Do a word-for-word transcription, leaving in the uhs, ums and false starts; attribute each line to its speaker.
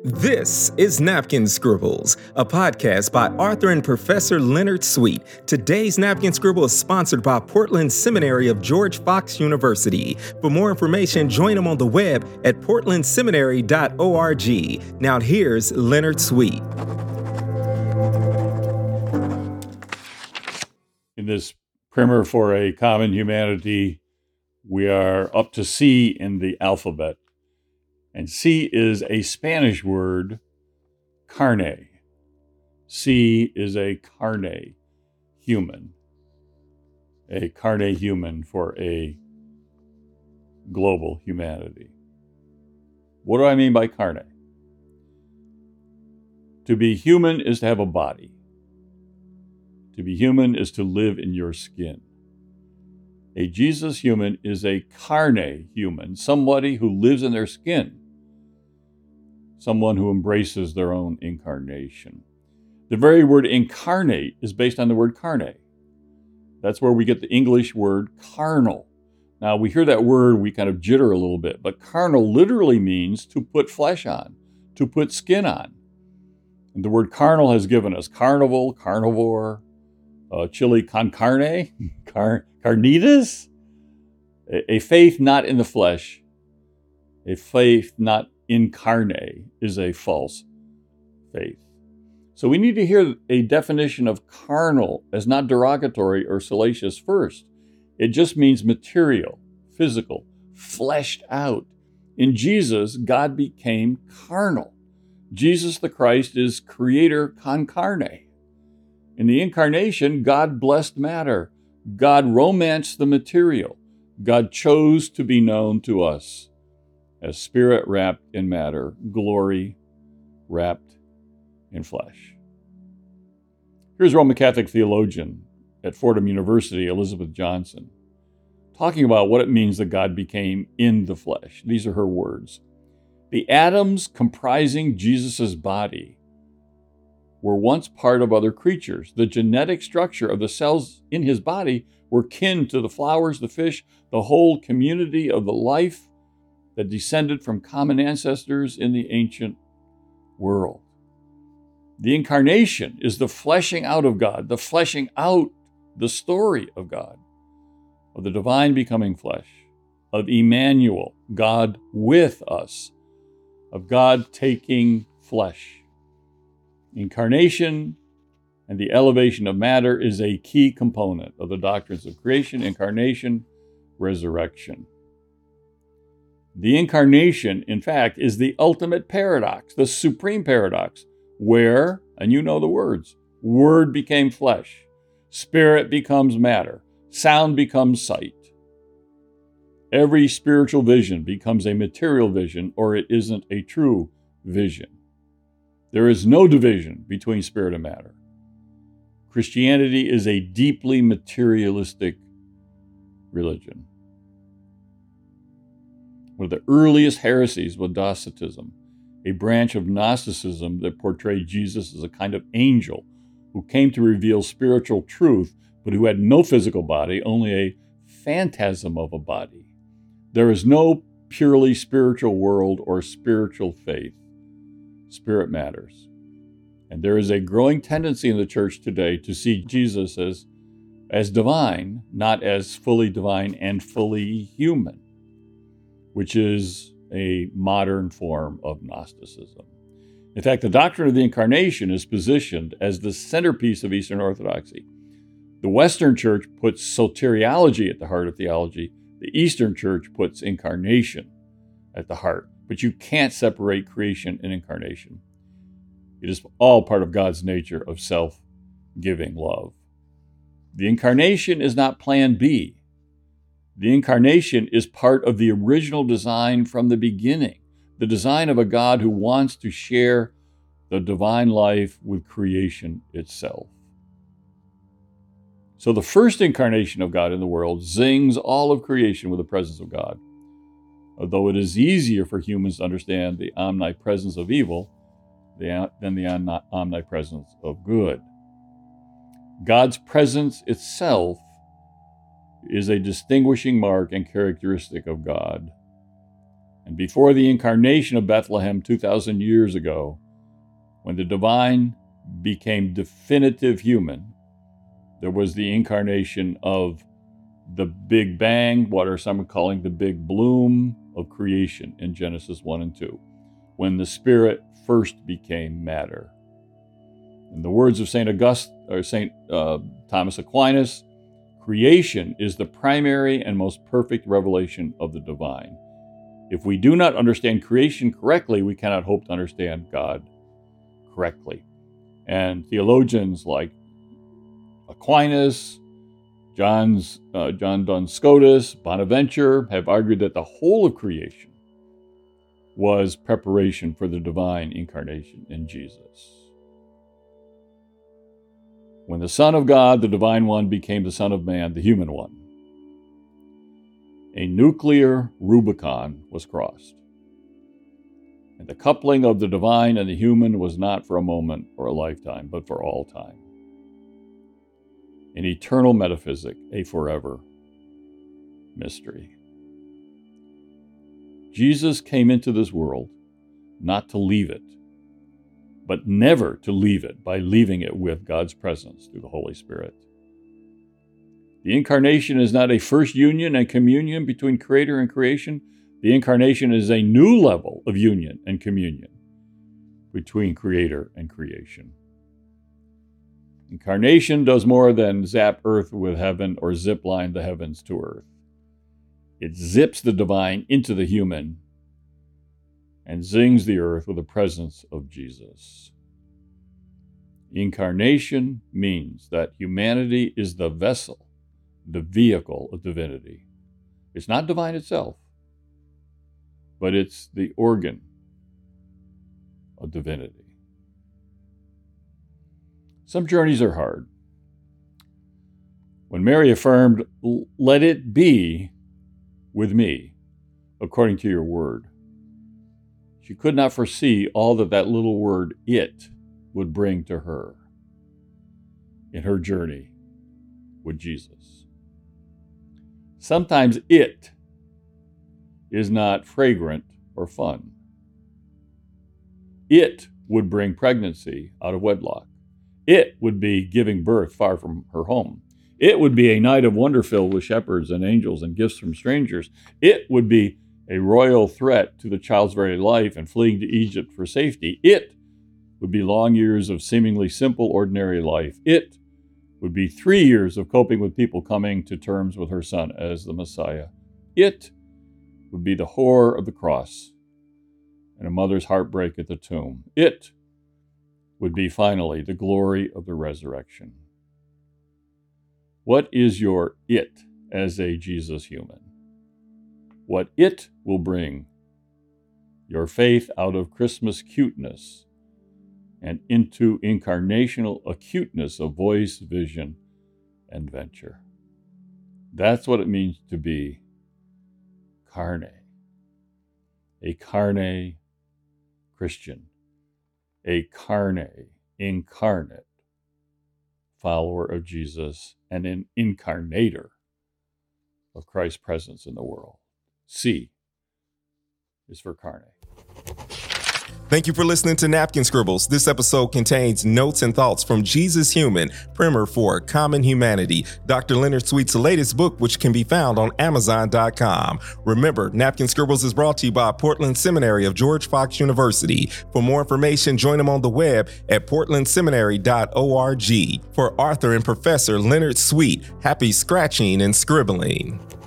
Speaker 1: This is Napkin Scribbles, a podcast by Arthur and Professor Leonard Sweet. Today's Napkin Scribble is sponsored by Portland Seminary of George Fox University. For more information, join them on the web at portland seminary dot org. Now here's Leonard Sweet.
Speaker 2: In this primer for a common humanity, we are up to C in the alphabet. And C is a Spanish word, carne. C is a carne, human. A carne human for a global humanity. What do I mean by carne? To be human is to have a body. To be human is to live in your skin. A Jesus human is a carne human, somebody who lives in their skin. Someone who embraces their own incarnation. The very word incarnate is based on the word carne. That's where we get the English word carnal. Now, we hear that word, we kind of jitter a little bit, but carnal literally means to put flesh on, to put skin on. And the word carnal has given us carnival, carnivore, uh, chili con carne, car, carnitas, a, a faith not in the flesh, a faith not incarnate is a false faith. So we need to hear a definition of carnal as not derogatory or salacious first. It just means material, physical, fleshed out. In Jesus, God became carnal. Jesus the Christ is creator con carne. In the incarnation, God blessed matter. God romanced the material. God chose to be known to us as spirit wrapped in matter, glory wrapped in flesh. Here's Roman Catholic theologian at Fordham University, Elizabeth Johnson, talking about what it means that God became in the flesh. These are her words. The atoms comprising Jesus' body were once part of other creatures. The genetic structure of the cells in his body were kin to the flowers, the fish, the whole community of the life that descended from common ancestors in the ancient world. The incarnation is the fleshing out of God, the fleshing out the story of God, of the divine becoming flesh, of Emmanuel, God with us, of God taking flesh. Incarnation and the elevation of matter is a key component of the doctrines of creation, incarnation, resurrection. The incarnation, in fact, is the ultimate paradox, the supreme paradox, where, and you know the words, word became flesh, spirit becomes matter, sound becomes sight. Every spiritual vision becomes a material vision, or it isn't a true vision. There is no division between spirit and matter. Christianity is a deeply materialistic religion. One of the earliest heresies was Docetism, a branch of Gnosticism that portrayed Jesus as a kind of angel who came to reveal spiritual truth, but who had no physical body, only a phantasm of a body. There is no purely spiritual world or spiritual faith. Spirit matters. And there is a growing tendency in the church today to see Jesus as, as divine, not as fully divine and fully human, which is a modern form of Gnosticism. In fact, the doctrine of the incarnation is positioned as the centerpiece of Eastern Orthodoxy. The Western Church puts soteriology at the heart of theology. The Eastern Church puts incarnation at the heart. But you can't separate creation and incarnation. It is all part of God's nature of self-giving love. The incarnation is not plan B. The incarnation is part of the original design from the beginning, the design of a God who wants to share the divine life with creation itself. So the first incarnation of God in the world zings all of creation with the presence of God. Although it is easier for humans to understand the omnipresence of evil than the omnipresence of good. God's presence itself is a distinguishing mark and characteristic of God. And before the incarnation of Bethlehem two thousand years ago, when the divine became definitive human, there was the incarnation of the Big Bang, what are some calling the Big Bloom of creation in Genesis one and two, when the Spirit first became matter. In the words of Saint August or Saint uh, Thomas Aquinas, creation is the primary and most perfect revelation of the divine. If we do not understand creation correctly, we cannot hope to understand God correctly. And theologians like Aquinas, John's, uh, John Duns Scotus, Bonaventure have argued that the whole of creation was preparation for the divine incarnation in Jesus. When the Son of God, the Divine One, became the Son of Man, the human one, a nuclear Rubicon was crossed. And the coupling of the divine and the human was not for a moment or a lifetime, but for all time. An eternal metaphysic, a forever mystery. Jesus came into this world not to leave it, but never to leave it by leaving it with God's presence through the Holy Spirit. The incarnation is not a first union and communion between Creator and creation. The incarnation is a new level of union and communion between Creator and creation. Incarnation does more than zap earth with heaven or zip line the heavens to earth. It zips the divine into the human and zings the earth with the presence of Jesus. Incarnation means that humanity is the vessel, the vehicle of divinity. It's not divine itself, but it's the organ of divinity. Some journeys are hard. When Mary affirmed, "Let it be with me, according to your word," she could not foresee all that that little word, "it," would bring to her in her journey with Jesus. Sometimes it is not fragrant or fun. It would bring pregnancy out of wedlock. It would be giving birth far from her home. It would be a night of wonder filled with shepherds and angels and gifts from strangers. It would be a royal threat to the child's very life and fleeing to Egypt for safety. It would be long years of seemingly simple, ordinary life. It would be three years of coping with people coming to terms with her son as the Messiah. It would be the horror of the cross and a mother's heartbreak at the tomb. It would be finally the glory of the resurrection. What is your it as a Jesus human? What it will bring your faith out of Christmas cuteness and into incarnational acuteness of voice, vision, and venture. That's what it means to be carne, a carne Christian, a carne, incarnate follower of Jesus and an incarnator of Christ's presence in the world. C is for carne.
Speaker 1: Thank you for listening to Napkin Scribbles. This episode contains notes and thoughts from Jesus Human, primer for Common Humanity, Doctor Leonard Sweet's latest book, which can be found on Amazon dot com. Remember, Napkin Scribbles is brought to you by Portland Seminary of George Fox University. For more information, join them on the web at portland seminary dot org. For Arthur and Professor Leonard Sweet, happy scratching and scribbling.